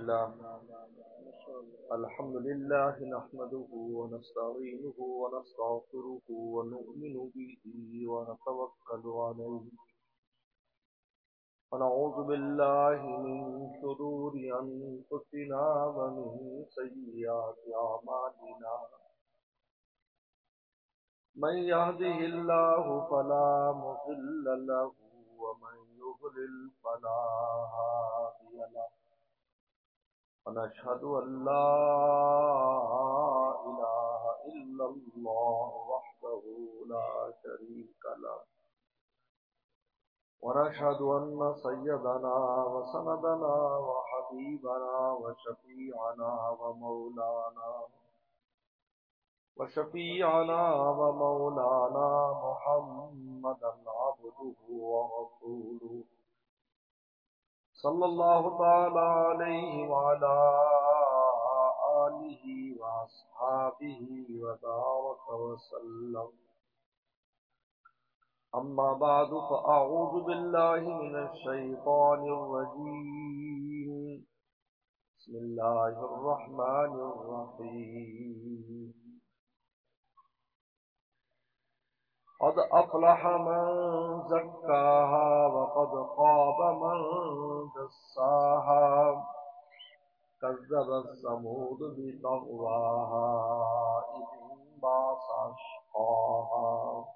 الحمد لله نحمده ونستعينه ونستغفره ونؤمن به ونتوكل عليه ونعوذ بالله من شرور أنفسنا ومن سيئات أعمالنا من يهده الله فلا مضل له ومن يضلل فلا هادي له ونشهد أن لا إله إلا الله وحده لا شريك له ونشهد أن سيدنا وسندنا وحبيبنا وشفيعنا ومولانا محمدا عبده ورسوله صلى الله تعالى عليه وعلى آله وأصحابه وبارك وسلم. أما بعد فأعوذ بالله من الشيطان الرجيم. بسم الله الرحمن الرحيم. قد أفلح من زكاها وقد خاب من دساها كذبت ثمود بطغواها إذ انبعث أشقاها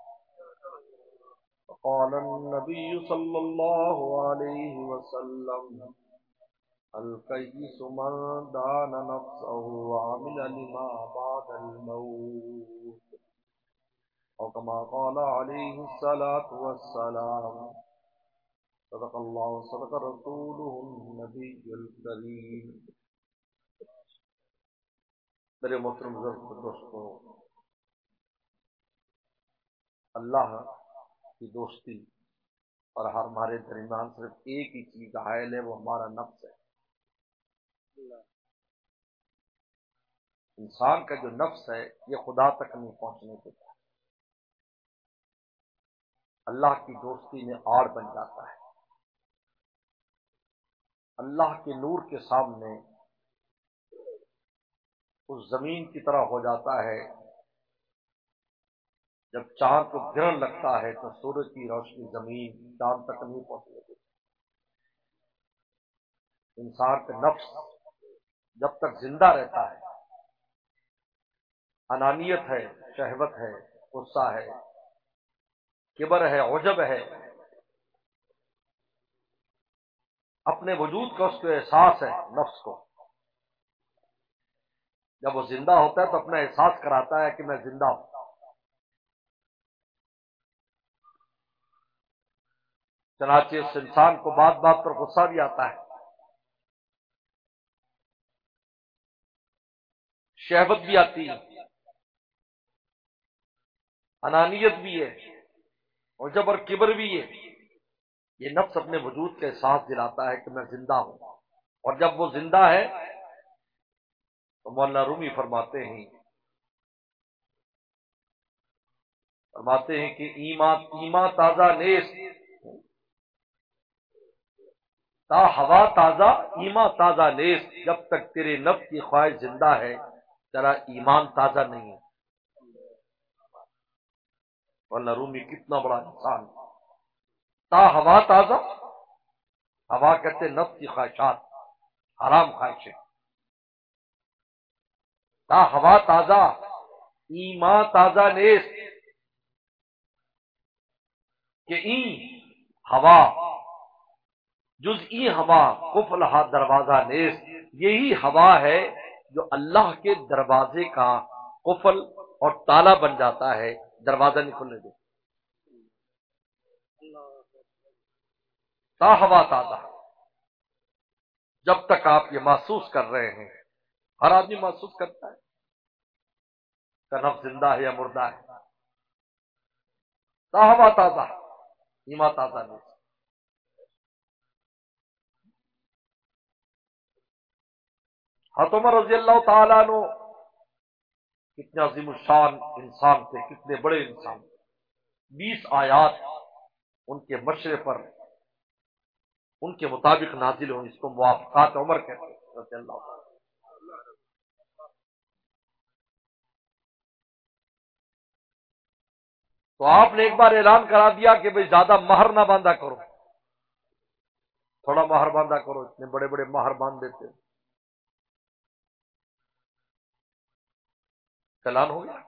فقال النبي صلى الله عليه وسلم الكيس من دان نفسه وعمل لما بعد الموت أو كما قال عليه الصلاة والسلام. صدق الله صدق رسوله النبي الكريم. میرے محترم دوستوں، اللہ کی دوستی اور ہمارے درمیان صرف ایک ہی چیز حائل ہے، وہ ہمارا نفس ہے. انسان کا جو نفس ہے یہ خدا تک نہیں پہنچنے دیتا، اللہ کی دوستی میں آڑ بن جاتا ہے. اللہ کے نور کے سامنے اس زمین کی طرح ہو جاتا ہے. جب چاند کو گرہن لگتا ہے تو سورج کی روشنی زمین چاند تک نہیں پہنچنے دیتی. انسان کا نفس جب تک زندہ رہتا ہے، انانیت ہے، شہوت ہے، غصہ ہے، کبر ہے، عجب ہے، اپنے وجود کا اس کو احساس ہے. نفس کو جب وہ زندہ ہوتا ہے تو اپنا احساس کراتا ہے کہ میں زندہ ہوں. چنانچہ اس انسان کو بات بات پر غصہ بھی آتا ہے، شہوت بھی آتی ہے، انانیت بھی ہے، عجب اور کبر بھی ہے. یہ نفس اپنے وجود کا احساس دلاتا ہے کہ میں زندہ ہوں. اور جب وہ زندہ ہے تو مولانا رومی فرماتے ہیں کہ ایمان تازہ نیست تا ہوا تازہ ایمان تازہ نیست. جب تک تیرے نفس کی خواہش زندہ ہے تیرا ایمان تازہ نہیں ہے. مولانا رومی کتنا بڑا انسان. تا ہوا تازہ، ہوا کہتے نفس کی خواہشات، حرام خواہشیں. تا ہوا تازہ ایمان تازہ نیست کہ این ہوا جز ای ہوا قفلہا دروازہ نیست. یہی ہوا ہے جو اللہ کے دروازے کا قفل اور تالا بن جاتا ہے، دروازہ نہیں کھلنے دیتا. تا ہوا تازہ. جب تک آپ یہ محسوس کر رہے ہیں، ہر آدمی محسوس کرتا ہے کہ نفس زندہ ہے یا مردہ ہے. تا ہوا تازہ ایمان تازہ نہیں. حضرت عمر رضی اللہ تعالیٰ عنہ کتنے عظیم الشان انسان تھے، کتنے بڑے انسان تھے. 20 آیات ان کے مشورے پر ان کے مطابق نازل ہوئی، اس کو موافقات عمر کہتے ہیں. رضی اللہ عنہ۔ تو آپ نے ایک بار اعلان کرا دیا کہ بھئی زیادہ مہر نہ باندھا کرو، تھوڑا مہر باندھا کرو، اتنے بڑے بڑے مہر باندھ دیتے، اعلان ہو گیا،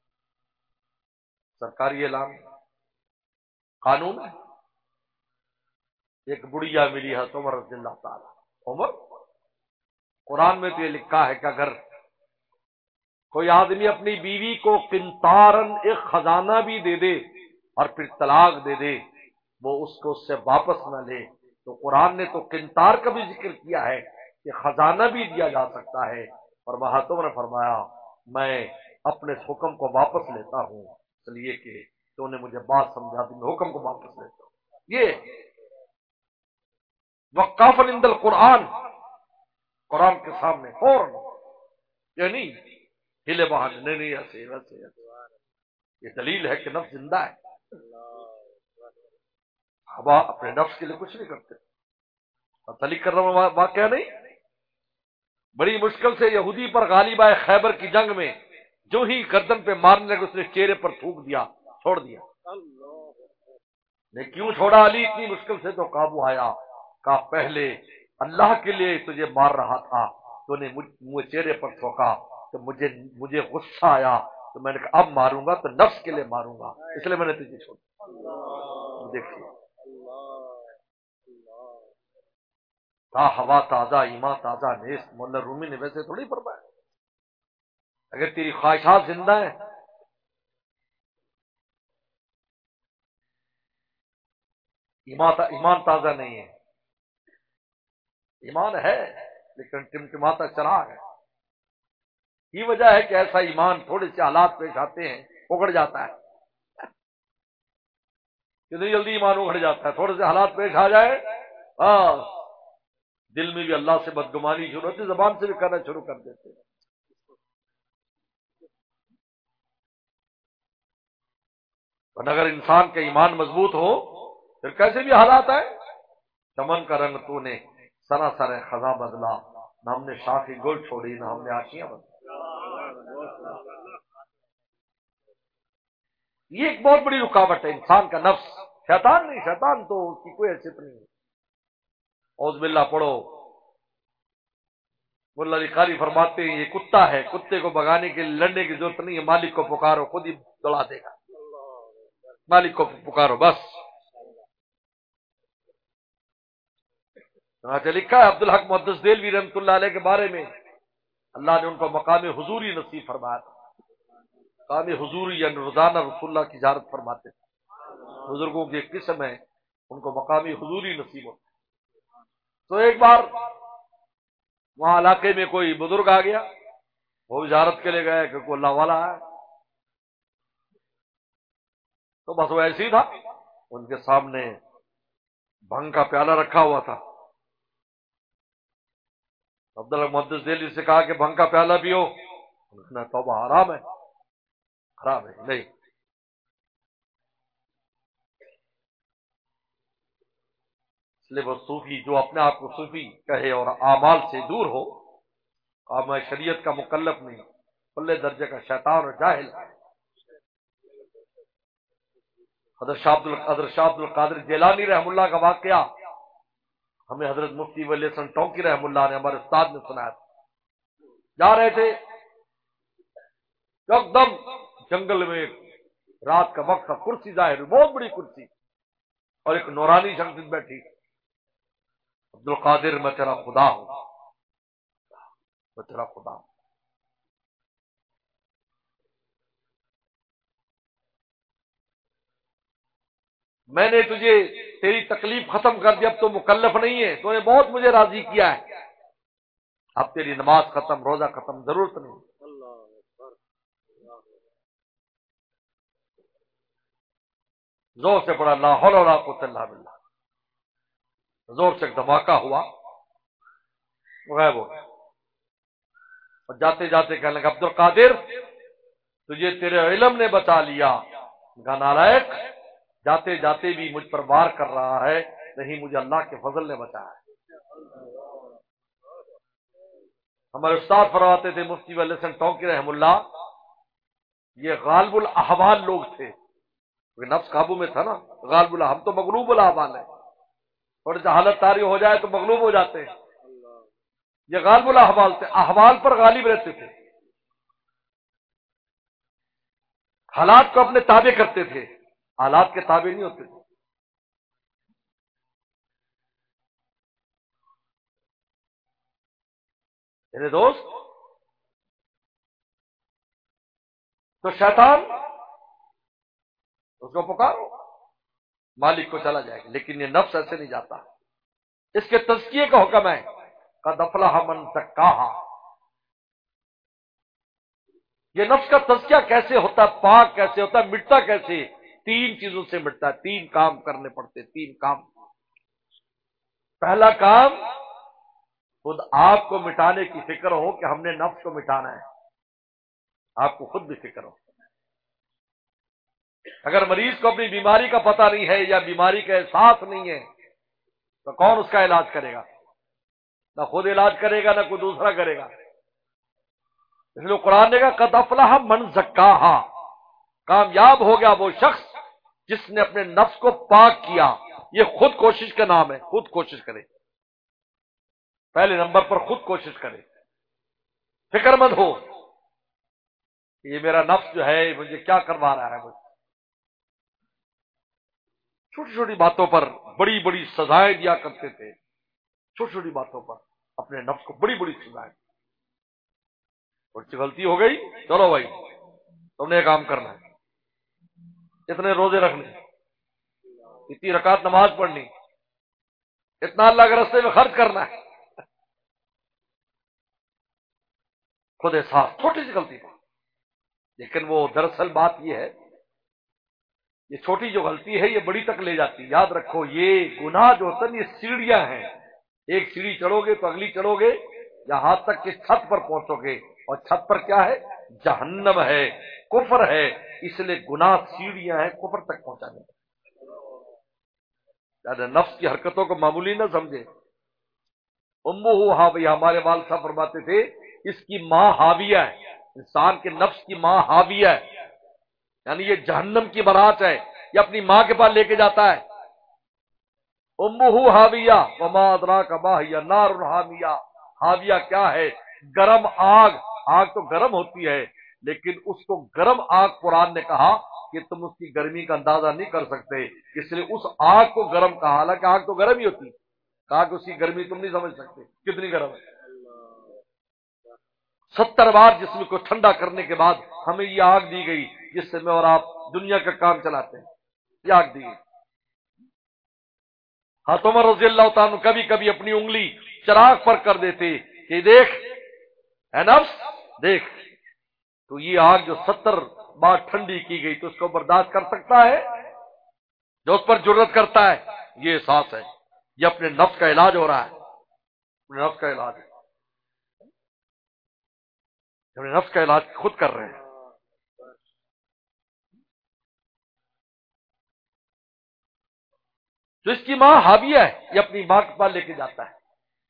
سرکاری اعلان، قانون ہے۔ ایک بڑھیا ملی ہے عمر رضی اللہ تعالی، عمر، قرآن میں تو یہ لکھا ہے کہ اگر کوئی آدمی اپنی بیوی کو قنطارن ایک خزانہ بھی دے دے اور پھر طلاق دے دے، وہ اس کو اس سے واپس نہ لے، تو قرآن نے تو قنطار کا بھی ذکر کیا ہے کہ خزانہ بھی دیا جا سکتا ہے، اور مہاتما نے فرمایا میں اپنے اس حکم کو واپس لیتا ہوں، اس لیے کہ تو نے مجھے بات سمجھا دی، میں حکم کو واپس لیتا ہوں۔ یہ وقاف عند القرآن، قرآن کے سامنے فوراً، یہ نہیں ہلے بہانے، نہیں نہیں ایسے ویسے، یہ دلیل ہے کہ نفس زندہ ہے۔ ہوا اپنے نفس کے لیے کچھ نہیں کرتے، اور تلیق کرنا واقعہ نہیں، بڑی مشکل سے یہودی پر غالب آئے خیبر کی جنگ میں، جو ہی گردن پہ مارنے لگے اس نے چہرے پر تھوک دیا، چھوڑ دیا۔ نے کیوں چھوڑا علی؟ اتنی مشکل سے تو قابو آیا، کہا پہلے اللہ کے لیے تجھے مار رہا تھا، تو نے مجھے چہرے پر تھوکا تو مجھے غصہ آیا، تو میں نے کہا اب ماروں گا تو نفس کے لیے ماروں گا، اس لیے میں نے تجھے چھوڑا۔ دیکھیے تا ہوا تازہ ایمان تازہ نیست، مولا رومی نے ویسے تھوڑی فرمایا، اگر تیری خواہشات زندہ ہیں، ایمان تازہ نہیں ہے، ایمان ہے لیکن ٹمٹماتا چلا ہے۔ یہ وجہ ہے کہ ایسا ایمان تھوڑے سے حالات پیش آتے ہیں اگڑ جاتا ہے، کتنی جلدی ایمان اگڑ جاتا ہے، تھوڑے سے حالات پیش آ جائے دل میں بھی اللہ سے بدگمانی شروع ہوتی، زبان سے بھی کرنا شروع کر دیتے ہیں۔ اور اگر انسان کا ایمان مضبوط ہو پھر کیسے بھی حالات آئے، چمن کا رنگ تو نے سراسر خزاں بدلا، نہ ہم نے شاخی گل چھوڑی نہ ہم نے آشیاں بدلا۔ یہ ایک بہت بڑی رکاوٹ ہے انسان کا نفس، شیطان نہیں، شیطان تو اس کی کوئی حیثیت نہیں ہے۔ اعوذ باللہ پڑھو، مولا علی قاری فرماتے ہیں یہ کتا ہے، کتے کو بھگانے کے لیے لڑنے کی ضرورت نہیں ہے، مالک کو پکارو خود ہی دوڑا دے گا، مالک کو پکارو بس۔ لکھا ہے عبد الحق محدث دہلوی رحمۃ اللہ علیہ کے بارے میں، اللہ نے ان کو مقام حضوری نصیب فرمایا تھا۔ مقام حضوری یعنی روزانہ رسول اللہ کی زیارت فرماتے تھے، بزرگوں کی ایک قسم ہے ان کو مقامی حضوری نصیب ہوتا۔ تو ایک بار وہاں علاقے میں کوئی بزرگ آ گیا، وہ زیارت کے لیے گئے کہ کوئی اللہ والا ہے، تو بس وہ ایسے ہی تھا، ان کے سامنے بھنگ کا پیالہ رکھا ہوا تھا۔ عبداللہ محدث دہلوی سے کہا کہ بھنگ کا پیالہ پیو، انہوں نے توبہ حرام ہے، حرام ہے نہیں۔ اس لیے وہ صوفی جو اپنے آپ کو صوفی کہے اور اعمال سے دور ہو، میں شریعت کا مکلف نہیں، پلے درجے کا شیطان اور جاہل ہے۔ حضرت شاہ عبد القادر جیلانی رحم اللہ کا واقعہ ہمیں حضرت مفتی ولی حسن ٹونکی رحم اللہ نے ہمارے استاد نے سنایا تھا۔ جا رہے تھے، ایک دم جنگل میں رات کا وقت تھا، کرسی ظاہر ہوئی، بہت بڑی کرسی، اور ایک نورانی شخصیت بیٹھی، عبد القادر میں تیرا خدا ہوں، میں تیرا خدا ہوں، میں نے تجھے تیری تکلیف ختم کر دی، اب تو مکلف نہیں ہے، تو نے بہت مجھے راضی کیا ہے، اب تیری نماز ختم، روزہ ختم، ضرورت نہیں۔ زور سے پڑا لا حول ولا قوت الا باللہ، زور سے ایک دھماکہ ہوا، غائب ہو گیا، اور جاتے جاتے کہنے لگا عبد القادر تجھے تیرے علم نے بچا لیا، کہا نالائق، جاتے جاتے بھی مجھ پر وار کر رہا ہے، نہیں مجھے اللہ کے فضل نے بچایا ہے۔ ہمارے استاد فرماتے تھے مفتی ولی حسن ٹونکی رحم اللہ، یہ غالب الاحوال لوگ تھے، کیونکہ نفس قابو میں تھا نا، غالب ہم تو مغلوب الاحوال ہے، تھوڑی سی حالت طاری ہو جائے تو مغلوب ہو جاتے ہیں، یہ غالب الاحوال تھے، احوال پر غالب رہتے تھے، حالات کو اپنے تابع کرتے تھے، حالات کے تابع نہیں ہوتے تھے۔ میرے دوست، تو شیطان اس کو پکارو، مالک کو چلا جائے گا، لیکن یہ نفس ایسے نہیں جاتا، اس کے تزکیے کا حکم ہے، قد افلح من زکاہا۔ یہ نفس کا تزکیہ کیسے ہوتا ہے، پاک کیسے ہوتا ہے، مٹتا کیسے؟ تین چیزوں سے مٹتا ہے، تین کام کرنے پڑتے، تین کام۔ پہلا کام، خود آپ کو مٹانے کی فکر ہو کہ ہم نے نفس کو مٹانا ہے، آپ کو خود بھی فکر ہو۔ اگر مریض کو اپنی بیماری کا پتہ نہیں ہے یا بیماری کا احساس نہیں ہے تو کون اس کا علاج کرے گا؟ نہ خود علاج کرے گا، نہ کوئی دوسرا کرے گا۔ اس لیے قرآن نے کہا قد افلح من زکاہا، کامیاب ہو گیا وہ شخص جس نے اپنے نفس کو پاک کیا۔ یہ خود کوشش کا نام ہے، خود کوشش کرے، پہلے نمبر پر خود کوشش کرے، فکر مند ہو کہ یہ میرا نفس جو ہے مجھے کیا کروا رہا ہے۔ مجھے چھوٹی چھوٹی باتوں پر بڑی بڑی سزائیں دیا کرتے تھے، چھوٹی چھوٹی باتوں پر اپنے نفس کو بڑی بڑی سزائیں۔ تھوڑی سی غلطی ہو گئی، چلو بھائی تم نے یہ کام کرنا ہے، اتنے روزے رکھنے، اتنی رکعت نماز پڑھنی، اتنا اللہ کے راستے میں خرچ کرنا ہے۔ خود احساس، چھوٹی سی غلطی پر، لیکن وہ دراصل بات یہ ہے، یہ چھوٹی جو غلطی ہے یہ بڑی تک لے جاتی ہے۔ یاد رکھو یہ گناہ جو ہوتا ہے یہ سیڑھیاں ہیں، ایک سیڑھی چڑھو گے تو اگلی چڑھو گے، یہاں تک کہ چھت پر پہنچو گے، اور چھت پر کیا ہے؟ جہنم ہے، کفر ہے، اس لیے گناہ سیڑھیاں ہیں کفر تک پہنچانے۔ زیادہ نفس کی حرکتوں کو معمولی نہ سمجھے۔ امہ ہاویہ، ہمارے والد صاحب فرماتے تھے اس کی ماں ہاویہ ہے، انسان کے نفس کی ماں ہاویہ ہے، یعنی یہ جہنم کی بارات ہے، یہ اپنی ماں کے پاس لے کے جاتا ہے۔ امہ ہاویہ وما ادراک ما ہی نار حامیہ، حاویہ کیا ہے؟ گرم آگ۔ آگ تو گرم ہوتی ہے، لیکن اس کو گرم آگ قرآن نے کہا کہ تم اس کی گرمی کا اندازہ نہیں کر سکتے، اس لیے اس آگ کو گرم کہا، حالانکہ آگ تو گرم ہی ہوتی ہے، کہا کہ اس کی گرمی تم نہیں سمجھ سکتے کتنی گرم ہے۔ 70 بار جسم کو ٹھنڈا کرنے کے بعد ہمیں یہ آگ دی گئی جس سے میں اور آپ دنیا کا کام چلاتے ہیں، یہ آگ دی گئی۔ حضرت عمر رضی اللہ تعالیٰ کبھی کبھی اپنی انگلی چراغ پر کر دیتے کہ دیکھ اے نفس، دیکھ تو یہ آگ جو 70 بار ٹھنڈی کی گئی تو اس کو برداشت کر سکتا ہے؟ جو اس پر جرت کرتا ہے، یہ احساس ہے، یہ اپنے نفس کا علاج ہو رہا ہے، اپنے نفس کا علاج ہے، اپنے نفس کا علاج خود کر رہے ہیں۔ تو اس کی ماں حاویہ ہے، یہ اپنی ماں کے پاس لے کے جاتا ہے۔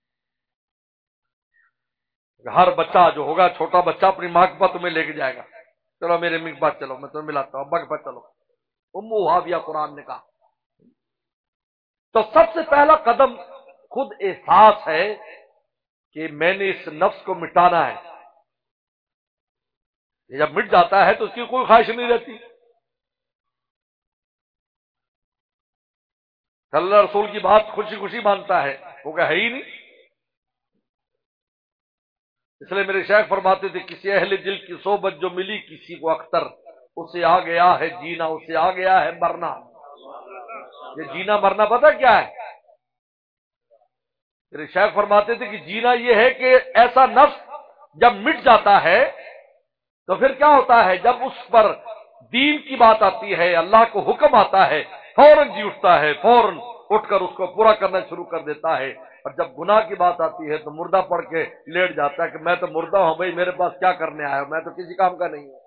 ہر بچہ جو ہوگا، چھوٹا بچہ اپنی ماں کے پاس تمہیں لے کے جائے گا، چلو میرے امی کے پاس چلو، میں تمہیں ملاتا ہوں، ابا کے پاس چلو، امو حاویہ قرآن نے کہا۔ تو سب سے پہلا قدم خود احساس ہے کہ میں نے اس نفس کو مٹانا ہے۔ یہ جب مٹ جاتا ہے تو اس کی کوئی خواہش نہیں رہتی، اللہ رسول کی بات خوشی خوشی مانتا ہے، وہ کہ ہے ہی نہیں۔ اس لیے میرے شیخ فرماتے تھے کسی اہل دل کی صحبت جو ملی کسی کو اختر، اسے آ گیا ہے جینا، اسے آ گیا ہے مرنا۔ یہ جینا مرنا پتہ کیا ہے؟ میرے شیخ فرماتے تھے کہ جینا یہ ہے کہ ایسا نفس جب مٹ جاتا ہے تو پھر کیا ہوتا ہے؟ جب اس پر دین کی بات آتی ہے، اللہ کو حکم آتا ہے، فوراً جی اٹھتا ہے، فوراً اٹھ کر اس کو پورا کرنا شروع کر دیتا ہے، اور جب گناہ کی بات آتی ہے تو مردہ پڑھ کے لیٹ جاتا ہے کہ میں تو مردہ ہوں بھائی، میرے پاس کیا کرنے آیا ہوں، میں تو کسی کام کا نہیں ہوں۔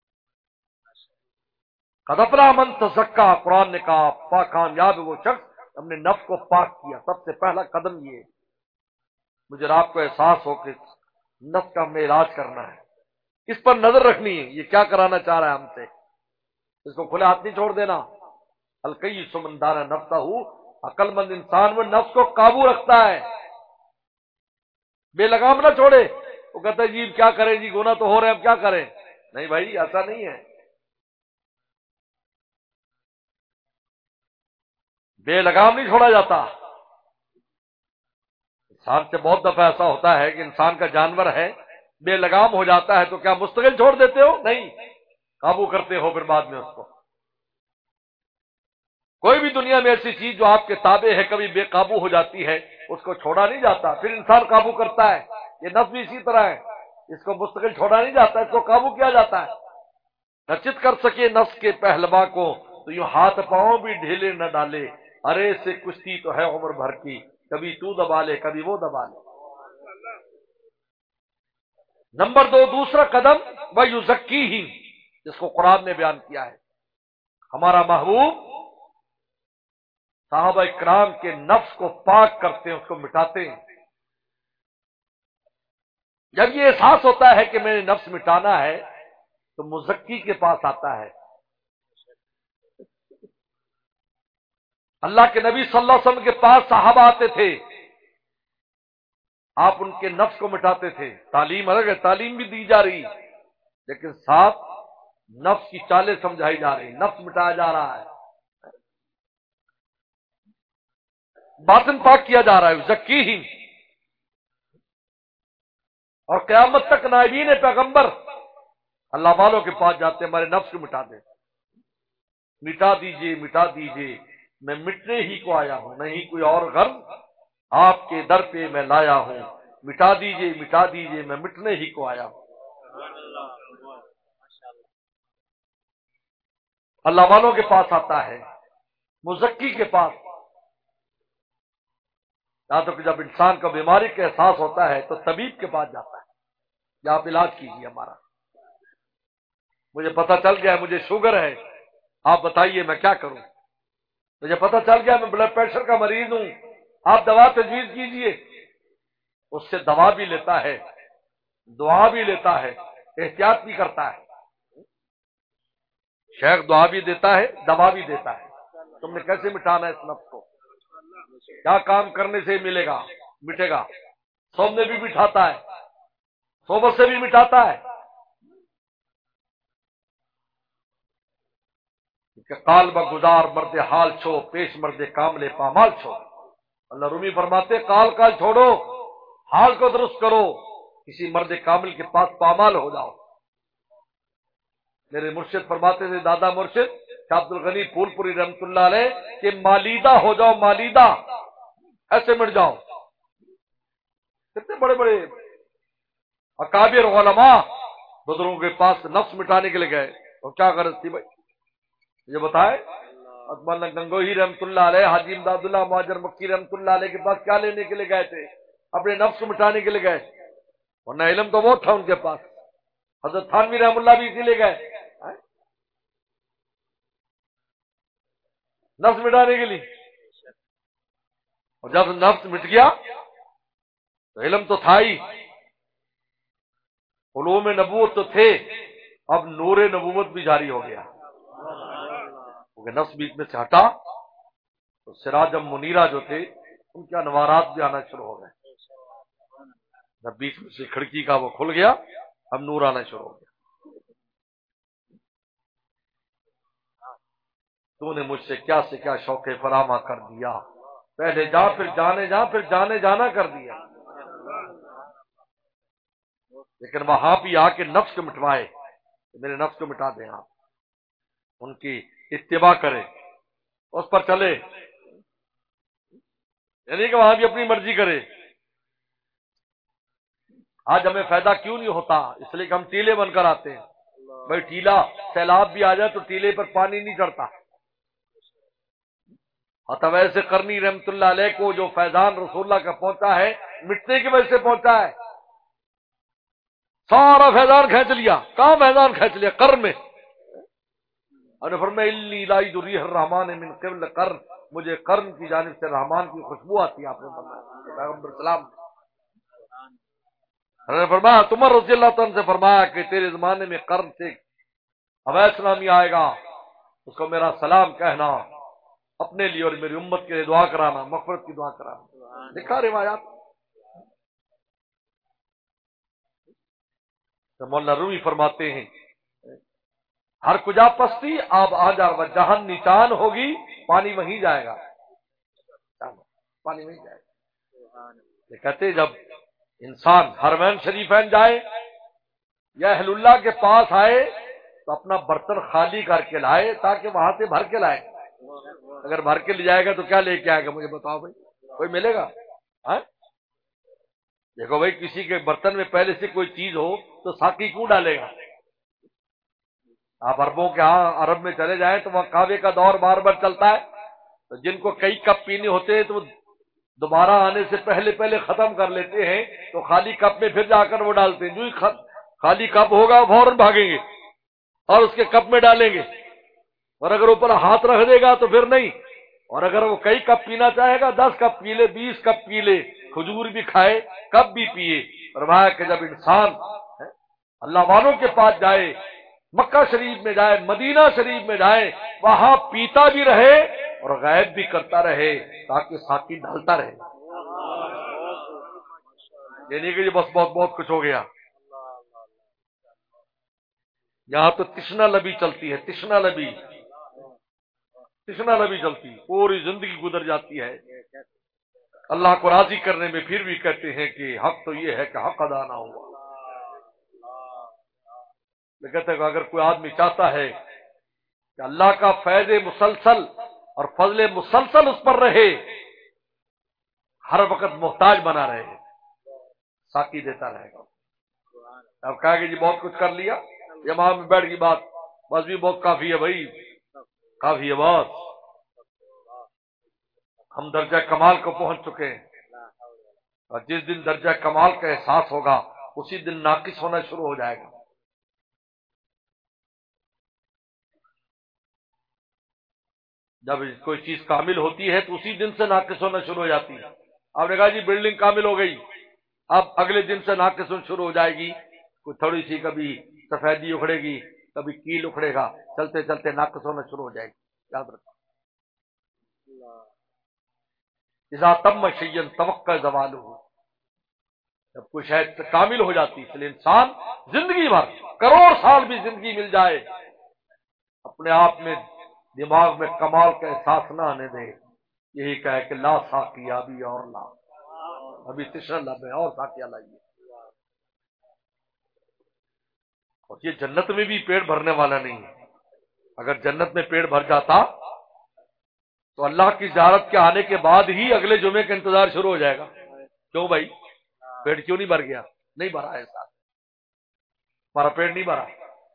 قد افلح من تزکا، قرآن نے کہا کامیاب ہے وہ شخص ہم نے نفس کو پاک کیا. سب سے پہلا قدم یہ ہے. مجھے آپ کو احساس ہو کہ نفس کا ہمیں علاج کرنا ہے, اس پر نظر رکھنی ہے. یہ کیا کرانا چاہ رہا ہے ہم سے, اس کو کھلے ہاتھ نہیں چھوڑ دینا. الکیس من دان نفسہ, عقل مند انسان وہ نفس کو قابو رکھتا ہے, بے لگام نہ چھوڑے. وہ کہتا ہے جی کیا کریں جی, گناہ تو ہو رہے ہیں, اب کیا کریں. نہیں بھائی, ایسا نہیں ہے. بے لگام نہیں چھوڑا جاتا. انسان سے بہت دفعہ ایسا ہوتا ہے کہ انسان کا جانور ہے, بے لگام ہو جاتا ہے, تو کیا مستقل چھوڑ دیتے ہو؟ نہیں, قابو کرتے ہو پھر بعد میں اس کو. کوئی بھی دنیا میں ایسی چیز جو آپ کے تابع ہے کبھی بے قابو ہو جاتی ہے, اس کو چھوڑا نہیں جاتا, پھر انسان قابو کرتا ہے. یہ نفس بھی اسی طرح ہے, اس کو مستقل چھوڑا نہیں جاتا, اس کو قابو کیا جاتا ہے. نچت کر سکے نفس کے پہلوا کو, تو یوں ہاتھ پاؤں بھی ڈھیلے نہ ڈالے. ارے سے کشتی تو ہے عمر بھر کی, کبھی تو دبا لے کبھی وہ دبا لے. نمبر 2, دوسرا قدم وَيُزَكِّيهِ, جس کو قرآن نے بیان کیا ہے. ہمارا محبوب صحابہ اکرام کے نفس کو پاک کرتے ہیں, اس کو مٹاتے ہیں. جب یہ احساس ہوتا ہے کہ میں نے نفس مٹانا ہے, تو مزکی کے پاس آتا ہے. اللہ کے نبی صلی اللہ علیہ وسلم کے پاس صحابہ آتے تھے, آپ ان کے نفس کو مٹاتے تھے. تعلیم الگ ہے, تعلیم بھی دی جا رہی, لیکن ساتھ نفس کی چالیں سمجھائی جا رہی, نفس مٹایا جا رہا ہے, باطن پاک کیا جا رہا ہے. زکی ہی, اور قیامت تک نائبین پیغمبر اللہ والوں کے پاس جاتے ہیں, ہمارے نفس کو مٹا دیں, مٹا دیجئے مٹا دیجئے, میں مٹنے ہی کو آیا ہوں, نہیں کوئی اور غرض آپ کے در پہ میں لایا ہوں. مٹا دیجئے میں مٹنے ہی کو آیا ہوں. اللہ والوں کے پاس آتا ہے, مزکی کے پاس. یہاں تک کہ جب انسان کا بیماری کا احساس ہوتا ہے تو طبیب کے پاس جاتا ہے, یا آپ علاج کیجیے ہمارا, مجھے پتہ چل گیا مجھے شوگر ہے, آپ بتائیے میں کیا کروں. مجھے پتہ چل گیا میں بلڈ پریشر کا مریض ہوں, آپ دوا تجویز کیجیے. اس سے دوا بھی لیتا ہے, دعا بھی لیتا ہے, احتیاط بھی کرتا ہے. شیخ دعا بھی دیتا ہے, دوا بھی دیتا ہے. تم نے کیسے مٹانا ہے اس نفس کو, کیا کام کرنے سے ملے گا, مٹے گا. سونے بھی مٹاتا ہے, صحبت سے بھی مٹاتا ہے. کہ قال بگزار مرد حال چھو, پیش مرد کاملے پامال چھو. اللہ رومی فرماتے قال چھوڑو, حال کو درست کرو, کسی مرد کامل کے پاس پامال ہو جاؤ. میرے مرشد فرماتے تھے, دادا مرشد شاہ عبد الغنی پھول پوری رحمت اللہ علیہ, کہ مالیدہ ہو جاؤ, مالیدہ, ایسے مٹ جاؤ. کتنے بڑے بڑے اکابر علماء بزرگوں کے پاس نفس مٹانے کے لیے گئے, اور کیا غرض تھی بھائی, یہ بتائے. مولانا گنگوہی رحمت اللہ علیہ, حاجی امداد اللہ مہاجر مکی رحمت اللہ علیہ کے پاس کیا لینے کے لیے گئے تھے؟ اپنے نفس کو مٹانے کے لیے گئے, ورنہ علم تو بہت تھا ان کے پاس. حضرت تھانوی رحم اللہ بھی اسی لیے گئے, نفس مٹانے کے لیے. اور جب نفس مٹ گیا تو علم تو تھا ہی, علوم نبوت تو تھے, اب نور نبوت بھی جاری ہو گیا. کیونکہ نفس بیچ میں سے ہٹا تو سراجم منیرہ جو تھے ان کے انوارات بھی آنا شروع ہو گئے. جب بیچ میں سے کھڑکی کا وہ کھل گیا, اب نور آنا شروع ہو گیا. تو نے مجھ سے کیا شوق فراما کر دیا, پہلے جا پھر جانے جا, پھر جانے جانا کر دیا. لیکن وہاں بھی آ کے نفس کو مٹوائے, میرے نفس کو مٹا دیں آپ, ان کی اتباع کرے, اس پر چلے, یعنی کہ وہاں بھی اپنی مرضی کرے. آج ہمیں فائدہ کیوں نہیں ہوتا؟ اس لیے کہ ہم ٹیلے بن کر آتے ہیں. بھائی ٹیلا, سیلاب بھی آ جائے تو ٹیلے پر پانی نہیں چڑھتا. ویسے کرنی رحمت اللہ علیہ کو جو فیضان رسول اللہ کا پہنچا ہے, مٹنے کی وجہ سے پہنچا ہے. سارا فیضان کھینچ لیا. کہاں فیضان کھینچ لیا؟ قرن میں. اور فرمایا انی لا یریح الرحمن من قبل قرن, مجھے قرن کی جانب سے رحمان کی خوشبو آتی ہے. آپ نے فرمایا پیغمبر سلام نے فرمایا عمر رضی اللہ عنہ سے فرمایا کہ تیرے زمانے میں قرن سے اویس نامی آئے گا، اس کو میرا سلام کہنا، اپنے لیے اور میری امت کے لیے دعا کرانا، مغفرت کی دعا کرانا. لکھا روایات. تو مولانا رومی فرماتے ہیں ہر کجا پستی آب آ جا و جہان نیچان ہوگی، پانی وہیں جائے گا، پانی وہیں جائے گا. یہ کہتے جب انسان حرمین شریفین جائے یا اہل اللہ کے پاس آئے تو اپنا برتن خالی کر کے لائے تاکہ وہاں سے بھر کے لائے. اگر بھر کے لے جائے گا تو کیا لے کے آئے گا مجھے بتاؤ بھائی، کوئی ملے گا؟ دیکھو بھائی، کسی کے برتن میں پہلے سے کوئی چیز ہو تو ساقی کیوں ڈالے گا؟ آپ عربوں کے ہاں عرب میں چلے جائیں تو وہاں کعبے کا دور بار بار چلتا ہے، تو جن کو کئی کپ پینے ہوتے ہیں تو دوبارہ آنے سے پہلے پہلے ختم کر لیتے ہیں، تو خالی کپ میں پھر جا کر وہ ڈالتے ہیں. جو ہی خالی کپ ہوگا فوراً بھاگیں گے اور اس کے کپ میں ڈالیں گے، اور اگر اوپر ہاتھ رکھ دے گا تو پھر نہیں. اور اگر وہ کئی کپ پینا چاہے گا 10 کپ پی لے، 20 کپ پی لے، کھجور بھی کھائے، کپ بھی پیے. فرمایا کہ جب انسان اللہ والوں کے پاس جائے، مکہ شریف میں جائے، مدینہ شریف میں جائے، وہاں پیتا بھی رہے اور غائب بھی کرتا رہے تاکہ ساقی ڈالتا رہے. یہ نہیں کہ یہ بس بہت بہت کچھ ہو گیا. یہاں تو تشنا لبی چلتی ہے، تشنا لبی چلتی ہے، پوری زندگی گزر جاتی ہے اللہ کو راضی کرنے میں، پھر بھی کہتے ہیں کہ حق تو یہ ہے کہ حق ادا نہ ہوا. میں کہتا ہوں کہ اگر کوئی آدمی چاہتا ہے کہ اللہ کا فیض مسلسل اور فضل مسلسل اس پر رہے، ہر وقت محتاج بنا رہے، ساقی دیتا رہے گا. اب کہا کہ جی بہت کچھ کر لیا، جماع میں بیٹھ کی بات بس بھی بہت کافی ہے بھائی، کافی ہے بہت. ہم درجہ کمال کو پہنچ چکے ہیں، اور جس دن درجہ کمال کا احساس ہوگا اسی دن ناقص ہونا شروع ہو جائے گا. جب کوئی چیز کامل ہوتی ہے تو اسی دن سے ناقص ہونا شروع ہو جاتی ہے. آپ نے کہا جی بلڈنگ کامل ہو گئی، اب اگلے دن سے ناقص ہونا شروع ہو جائے گی. کوئی تھوڑی سی کبھی سفیدی اکھڑے گی، کبھی کیل اکھڑے گا، چلتے چلتے ناقص ہونا شروع ہو جائے گی. یاد رکھو، اذا تم شیئا توقع زوالہ، جب کوئی شاید کامل ہو جاتی. اس لیے انسان زندگی بھر کروڑ سال بھی زندگی مل جائے، اپنے آپ میں دماغ میں کمال کا احساس نہ آنے دے. یہی کہے کہ لا ساقی ابھی اور لا، ابھی تیسرا لب ہے اور ساقیہ لائیے. اور یہ جنت میں بھی پیٹ بھرنے والا نہیں ہے. اگر جنت میں پیٹ بھر جاتا تو اللہ کی زیارت کے آنے کے بعد ہی اگلے جمعے کا انتظار شروع ہو جائے گا. کیوں بھائی پیٹ کیوں نہیں بھر گیا؟ نہیں بھرا ہے ساتھ، ہمارا پیٹ نہیں بھرا.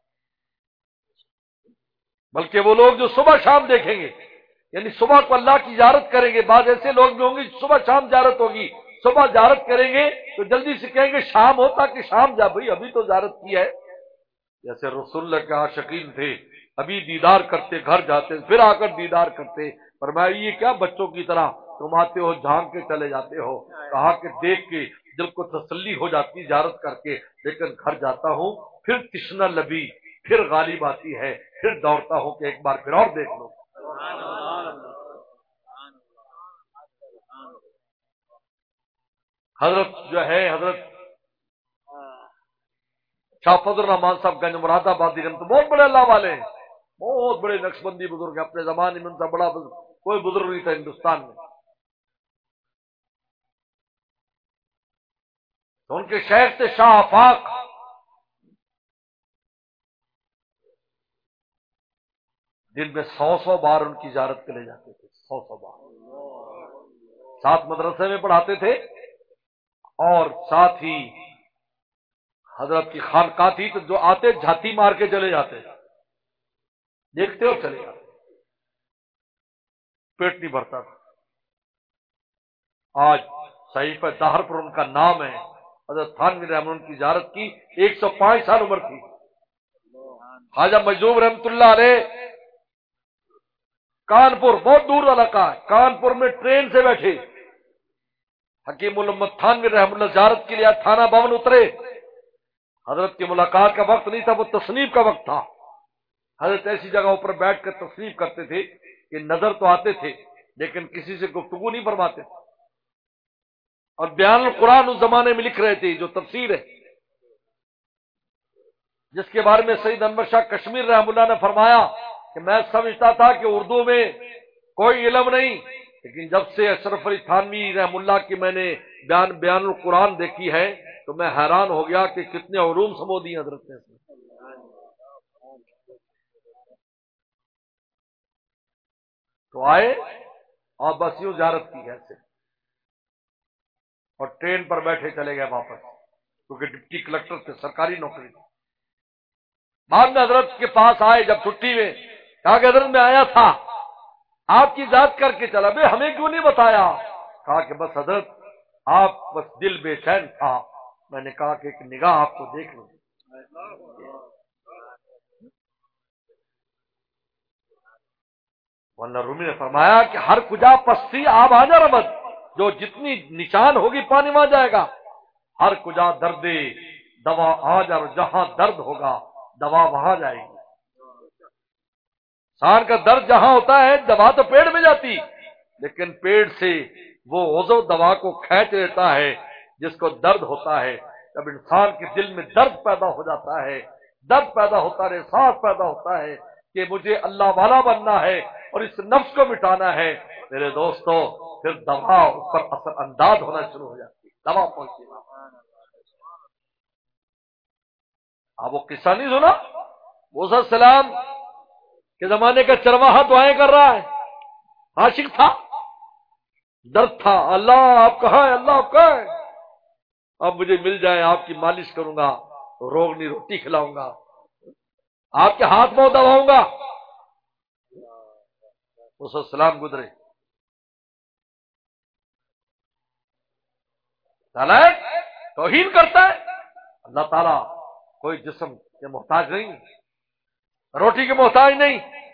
بلکہ وہ لوگ جو صبح شام دیکھیں گے، یعنی صبح کو اللہ کی زیارت کریں گے. بعض ایسے لوگ بھی ہوں گے صبح شام زیارت ہوگی، صبح زیارت کریں گے تو جلدی سے کہیں گے شام ہوتا کہ شام جا بھائی ابھی تو زیارت کی ہے. جیسے رسول اللہ کے عاشقین تھے، ابھی دیدار کرتے گھر جاتے پھر آ کر دیدار کرتے. فرمایا یہ کیا بچوں کی طرح تم آتے ہو جھانک کے چلے جاتے ہو؟ کہا کہ دیکھ کے دل کو تسلی ہو جاتی زیارت کر کے، لیکن گھر جاتا ہوں پھر تشنا لبی پھر غالب آتی ہے، پھر دوڑتا ہوں کہ ایک بار پھر اور دیکھ لو. حضرت جو ہے حضرت شاہ فضل الرحمان صاحب گنج مراد آبادی تو بہت بڑے اللہ والے ہیں، بہت بڑے نقشبندی بزرگ ہیں. اپنے زمانے میں ان سے بڑا کوئی بزرگ نہیں تھا ہندوستان میں. تو ان کے شیخ تھے شاہ آفاق، دن میں 100 بار ان کی زیارت کے لے جاتے تھے. 100 بار. ساتھ مدرسے میں پڑھاتے تھے اور ساتھ ہی حضرت کی خانقاہ تھی، تو جو آتے جھاتی مار کے چلے جاتے، دیکھتے ہو چلے جاتے، پیٹ نہیں بھرتا تھا. آج صحیفہ دہر پر ان کا نام ہے. حضرت تھانوی رحمۃ اللہ کی زیارت کی، 105 سال عمر تھی. خواجہ مجذوب رحمۃ اللہ علیہ کانپور بہت دور علاقہ ہے، کانپور میں ٹرین سے بیٹھے حکیم الامت تھانوی رحمۃ اللہ زیارت کے لیے تھانہ بھون اترے. حضرت کی ملاقات کا وقت نہیں تھا، وہ تصنیف کا وقت تھا. حضرت ایسی جگہوں پر بیٹھ کر تصنیف کرتے تھے کہ نظر تو آتے تھے لیکن کسی سے گفتگو نہیں فرماتے تھے. اور بیان القرآن اس زمانے میں لکھ رہے تھے، جو تفسیر ہے، جس کے بارے میں سید انور شاہ کشمیر رحم اللہ نے فرمایا کہ میں سمجھتا تھا کہ اردو میں کوئی علم نہیں، لیکن جب سے اشرف علی تھانوی رحم اللہ کی میں نے بیان القرآن دیکھی ہے تو میں حیران ہو گیا کہ کتنے علوم سمو دیے حضرت نے. تو آئے اور بس یوں زیارت کی ایسے، اور ٹرین پر بیٹھے چلے گئے واپس، کیونکہ ڈپٹی کلکٹر تھے، سرکاری نوکری تھی. بعد میں حضرت کے پاس آئے جب چھٹی میں، کہا کہ حضرت میں آیا تھا آپ کی ذات کر کے چلا، بے ہمیں کیوں نہیں بتایا؟ کہا کہ بس حضرت آپ بس دل بے چین تھا، میں نے کہا کہ ایک نگاہ آپ کو دیکھ لوں. مولانا رومی نے فرمایا کہ ہر کجا پستی آب آ جا ربد، جو جتنی نشان ہوگی پانی وہاں جائے گا. ہر کجا درد دوا آ جا، جہاں درد ہوگا دوا وہاں جائے گی. انسان کا درد جہاں ہوتا ہے دوا تو پیڑ میں جاتی، لیکن پیڑ سے وہ عضو دوا کو کھینچ لیتا ہے. جس کو درد ہوتا ہے، جب انسان کے دل میں درد پیدا ہو جاتا ہے، درد پیدا ہوتا ہے، احساس پیدا ہوتا ہے کہ مجھے اللہ والا بننا ہے اور اس نفس کو مٹانا ہے، میرے دوستو پھر دوا اس پر اثر انداز ہونا شروع ہو جاتی ہے، دوا پہنچتی ہے. آپ وہ قصہ نہیں سنا موسیٰ السلام کے زمانے کا چرواہا دعائیں کر رہا ہے، عاشق تھا، درد تھا، اللہ آپ کہاں ہے، اللہ آپ کہاں ہے، اب مجھے مل جائے، آپ کی مالش کروں گا، روغنی روٹی کھلاؤں گا، آپ کے ہاتھ پاؤں دباؤں گا. موسیٰ السلام گزرے. توہین کرتا ہے. اللہ تعالیٰ کوئی جسم کے محتاج نہیں، روٹی کے محتاج نہیں.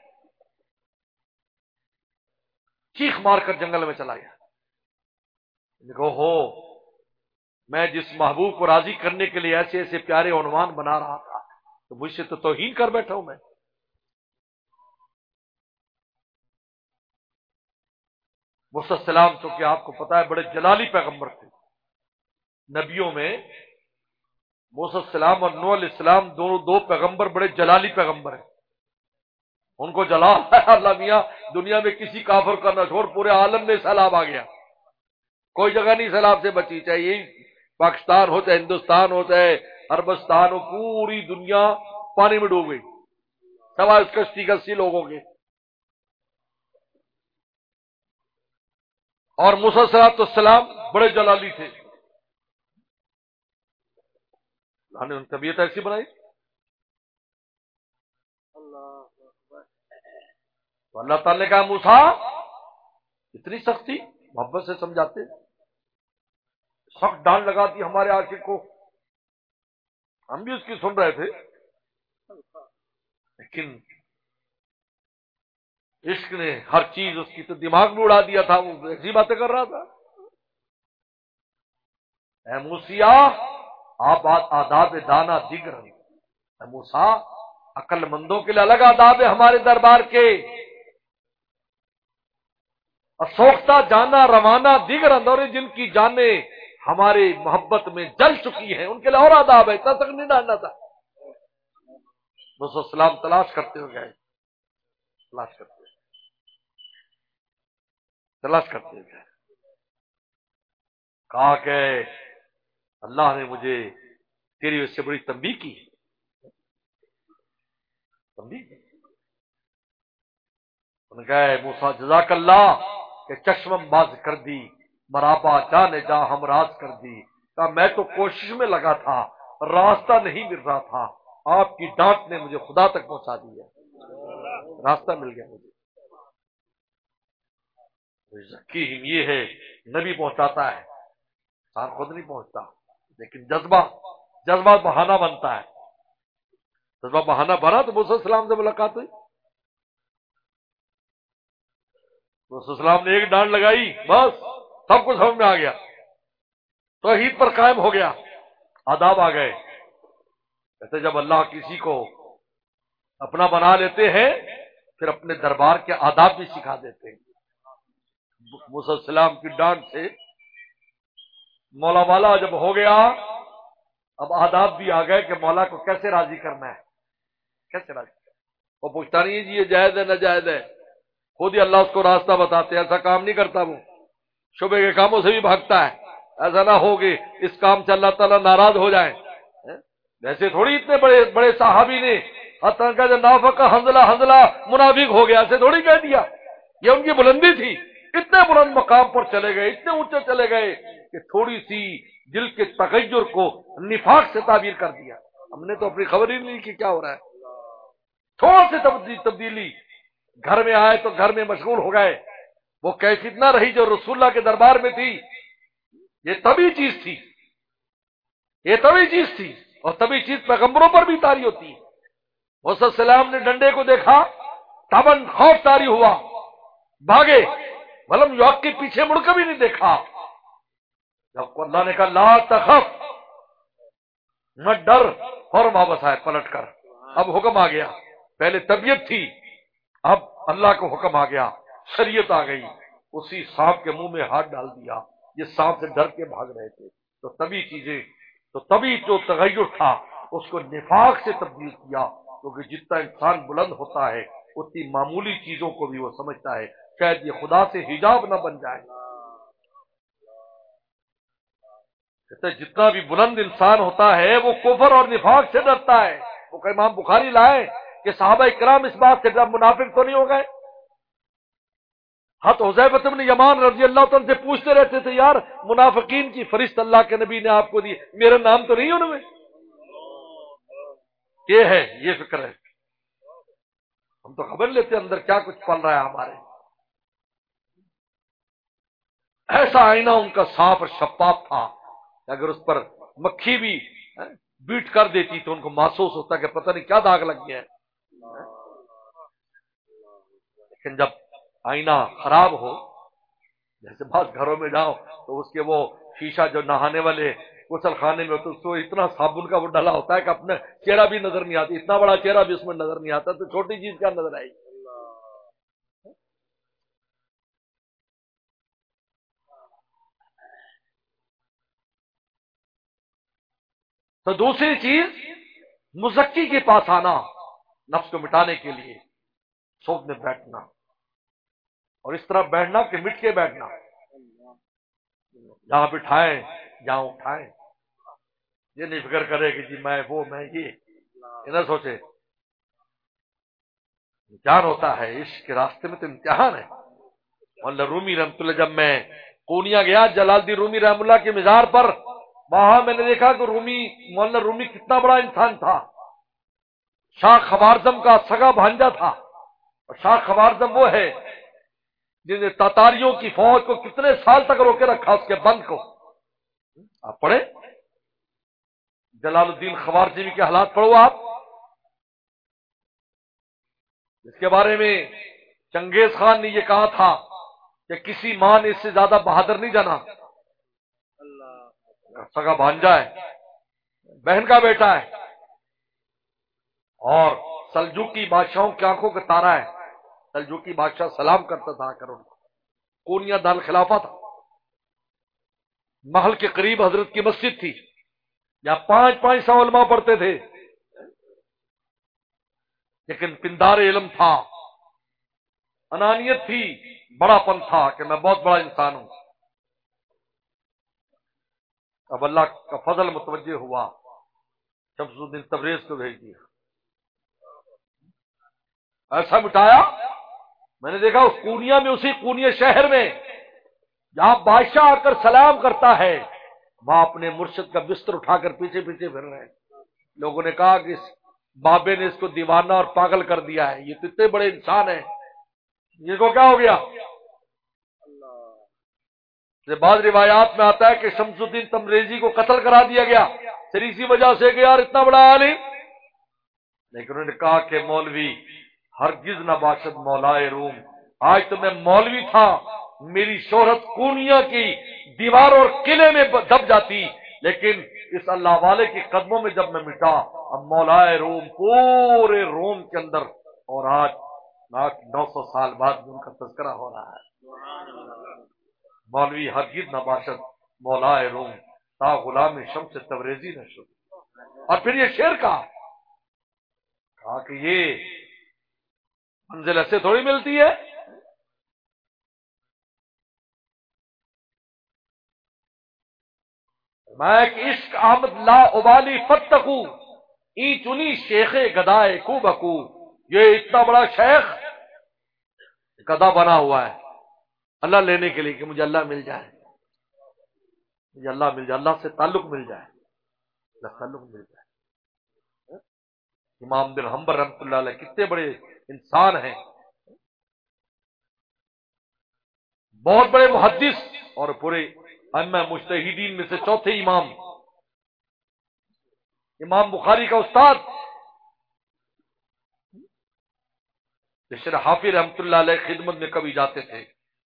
چیخ مار کر جنگل میں چلا گیا. دیکھو ہو، میں جس محبوب کو راضی کرنے کے لیے ایسے ایسے پیارے عنوان بنا رہا تھا تو مجھ سے تو توہین کر بیٹھا ہوں میں. موسیٰ السلام تو کہ آپ کو پتا ہے بڑے جلالی پیغمبر تھے. نبیوں میں موسیٰ السلام اور نوح علیہ السلام دونوں دو پیغمبر بڑے جلالی پیغمبر ہیں. ان کو جلال ہے اللہ میاں، دنیا میں کسی کافر کا نہ چھوڑ، پورے عالم میں سیلاب آ گیا، کوئی جگہ نہیں سیلاب سے بچی، چاہے یہی پاکستان ہو، چاہے ہندوستان ہو، چاہے عربستان ہو، پوری دنیا پانی میں ڈوب گئی سوائے اس کشتی کا 80 لوگوں کے. اور موسیٰ السلام بڑے جلالی تھے، اللہ نے ان کی طبیعت ایسی بنائی. تو اللہ تعالیٰ نے کہا موسیٰ اتنی سختی، محبت سے سمجھاتے، سخت ڈانٹ لگاتی ہمارے عاشق کو. ہم بھی اس کی سن رہے تھے، لیکن عشق نے ہر چیز اس کی تو دماغ میں اڑا دیا تھا، وہ ایسی باتیں کر رہا تھا. اے موسیٰ آپ آداب دانا دیگر، اے موسیٰ عقل مندوں کے لیے الگ آداب ہے ہمارے دربار کے، سوختہ جانا روانہ دیگر اندورے، جن کی جانیں ہمارے محبت میں جل چکی ہیں ان کے لیے اور آداب ہے. اتنا تک نہیں ڈالنا تھا. موسیٰ السلام تلاش کرتے ہوئے گئے، تلاش کرتے ہوئے کہا کہ اللہ نے مجھے تیری وجہ سے بڑی تنبیہ کی. ان گئے موسیٰ جزاک اللہ کہ چشمم باز کر دی، مرابا جانے جا ہم راز کر دی. کہا میں تو کوشش میں لگا تھا، راستہ نہیں مل رہا تھا، آپ کی ڈانٹ نے مجھے خدا تک پہنچا دیا، راستہ مل گیا مجھے. ذکیہم یہ ہے نبی پہنچاتا ہے، انسان خود نہیں پہنچتا، لیکن جذبہ بہانہ بنتا ہے. جذبہ بہانہ بنا تو موسیٰ السلام سے ملاقات ہوئی. رسول السلام نے ایک ڈانٹ لگائی، بس سب کچھ سمجھ میں آ گیا، توحید پر قائم ہو گیا، آداب آ گئے۔ کہتے جب اللہ کسی کو اپنا بنا لیتے ہیں پھر اپنے دربار کے آداب بھی سکھا دیتے ہیں۔ موسیٰ علیہ السلام کی ڈانٹ سے مولا والا جب ہو گیا، اب آداب بھی آ گئے کہ مولا کو کیسے راضی کرنا ہے، کیسے راضی کرنا ہے۔ وہ پوچھتا نہیں جی یہ جائز ہے ناجائز ہے، خود ہی اللہ اس کو راستہ بتاتے ہیں، ایسا کام نہیں کرتا، وہ شبے کے کاموں سے بھی بھاگتا ہے، ایسا نہ ہو کہ اس کام سے اللہ تعالیٰ ناراض ہو جائے۔ ویسے تھوڑی اتنے بڑے بڑے صحابی نے حتیٰ کہ جو نافق کا حنظلہ منافق ہو گیا، ایسے تھوڑی کہہ دیا، یہ ان کی بلندی تھی، اتنے بلند مقام پر چلے گئے، اتنے اونچے چلے گئے کہ تھوڑی سی دل کے تغیر کو نفاق سے تعبیر کر دیا۔ ہم نے تو اپنی خبر ہی نہیں کی کیا ہو رہا ہے، تھوڑا سی تبدیلی، گھر میں آئے تو گھر میں مشغول ہو گئے، وہ کیفیت نہ رہی جو رسول اللہ کے دربار میں تھی۔ یہ طبی چیز تھی، یہ طبی چیز تھی، اور طبی چیز پیغمبروں پر بھی طاری ہوتی ہے۔ موسیٰ علیہ السلام نے ڈنڈے کو دیکھا، تاباً خوف طاری ہوا، بھاگے، ولم یعقب، پیچھے مڑ کر بھی نہیں دیکھا۔ جب اللہ نے کہا لا تخف، مت ڈر، اور واپس آئے پلٹ کر۔ اب حکم آ گیا، پہلے طبیعت تھی، اب اللہ کو حکم آ گیا، شریعت آ گئی، اسی سانپ کے منہ میں ہاتھ ڈال دیا، یہ سانپ سے ڈر کے بھاگ رہے تھے۔ تو طبی چیزیں، تو طبی جو تغیر تھا اس کو نفاق سے تبدیل کیا، کیونکہ جتنا انسان بلند ہوتا ہے اتنی معمولی چیزوں کو بھی وہ سمجھتا ہے شاید یہ خدا سے حجاب نہ بن جائے۔ کہتے جتنا بھی بلند انسان ہوتا ہے وہ کفر اور نفاق سے ڈرتا ہے۔ وہ کہ امام بخاری لائے کہ صحابہ اکرام اس بات سے ڈر منافق تو نہیں ہو گئے؟ حضرت حذیفہ بن یمان رضی اللہ تعالیٰ سے پوچھتے رہتے تھے یار منافقین کی فہرست اللہ کے نبی نے آپ کو دی، میرا نام تو نہیں ان میں؟ یہ ہے، یہ فکر ہے، ہم تو خبر لیتے اندر کیا کچھ پل رہا ہے ہمارے۔ ایسا آئینہ ان کا صاف اور شفاف تھا کہ اگر اس پر مکھی بھی بیٹ کر دیتی تو ان کو محسوس ہوتا کہ پتہ نہیں کیا داغ لگ گیا ہے۔ لیکن جب آئینہ خراب ہو، جیسے بعض گھروں میں جاؤ تو اس کے وہ شیشہ جو نہانے والے غسل خانے میں ہوتا ہے تو اتنا صابن کا وہ ڈلا ہوتا ہے کہ اپنا چہرہ بھی نظر نہیں آتا، اتنا بڑا چہرہ بھی اس میں نظر نہیں آتا، تو چھوٹی چیز کیا نظر آئی۔ تو دوسری چیز مزکی کے پاس آنا، نفس کو مٹانے کے لیے صوب میں بیٹھنا، اور اس طرح بیٹھنا کہ مٹ کے بیٹھنا، جہاں بٹھائیں جہاں اٹھائیں، یہ نہیں فکر کرے کہ جی میں وہ میں یہ نہ سوچے۔ امتحان ہوتا ہے، عشق کے راستے میں تو امتحان ہے۔ مولانا رومی رحمۃ اللہ، جب میں پورنیہ گیا جلال الدین رومی رحمۃ اللہ کے مزار پر، وہاں میں نے دیکھا کہ مولانا رومی کتنا بڑا انسان تھا، شاہ خوارزم کا سگا بھانجا تھا، اور شاہ خوارزم وہ ہے جن نے تاتاریوں کی فوج کو کتنے سال تک روکے رکھا، اس کے بند کو آپ پڑھیں، جلال الدین خوارزمی کے حالات پڑھو آپ، اس کے بارے میں چنگیز خان نے یہ کہا تھا کہ کسی ماں نے اس سے زیادہ بہادر نہیں جانا، سگا بھانجا ہے، بہن کا بیٹا ہے، اور سلجوقی بادشاہوں کی آنکھوں کا تارا ہے۔ سلجوقی بادشاہ سلام کرتا تھا کر ان کو، کونیا دار خلافہ تھا، محل کے قریب حضرت کی مسجد تھی، یہاں 500 علماء پڑھتے تھے، لیکن پندار علم تھا، انانیت تھی، بڑا پن تھا کہ میں بہت بڑا انسان ہوں۔ اب اللہ کا فضل متوجہ ہوا، شمس الدین تبریز کو بھیج دیا، ایسا مٹایا، میں نے دیکھا اس کونیا میں، اسی کونیا شہر میں جہاں بادشاہ آ کر سلام کرتا ہے، وہاں اپنے مرشد کا بستر اٹھا کر پیچھے پیچھے پھر رہے ہیں۔ لوگوں نے کہا کہ اس بابے نے اس کو دیوانہ اور پاگل کر دیا ہے، یہ تو اتنے بڑے انسان ہیں، یہ کو کیا ہو گیا؟ بعض روایات میں آتا ہے کہ شمس الدین تبریزی کو قتل کرا دیا گیا صرف اسی وجہ سے کہ یار اتنا بڑا عالم، لیکن انہوں نے کہا کہ مولوی ہرگز نہ باشد مولائے روم آج تو میں مولوی تھا، میری شہرت کونیا کی دیوار اور قلعے میں دب جاتی، لیکن اس اللہ والے کے قدموں میں جب میں مٹا، اب مولائے روم پورے روم کے اندر، اور آج 900 سال بعد ان کا تذکرہ ہو رہا ہے۔ مولوی ہرگز نہ باشد مولائے روم، تا غلام شمس تبریزی نہ شد۔ اور پھر یہ شعر کہا کہ یہ منزل ایسے تھوڑی ملتی ہے۔ میں کہ عشق آمد لا ابالی فتقو، ای چنی شیخ گدائے کو بکو۔ یہ اتنا بڑا شیخ گدا بنا ہوا ہے اللہ لینے کے لیے کہ مجھے اللہ مل جائے، مجھے اللہ مل جائے، اللہ سے تعلق مل جائے، اللہ تعلق مل جائے۔ امام بن حنبل رحمۃ اللہ علیہ کتنے بڑے انسان ہیں، بہت بڑے محدث اور پورے ائمہ مجتہدین میں سے چوتھے امام، امام بخاری کا استاد بشر حافظ رحمۃ اللہ علیہ خدمت میں کبھی جاتے تھے،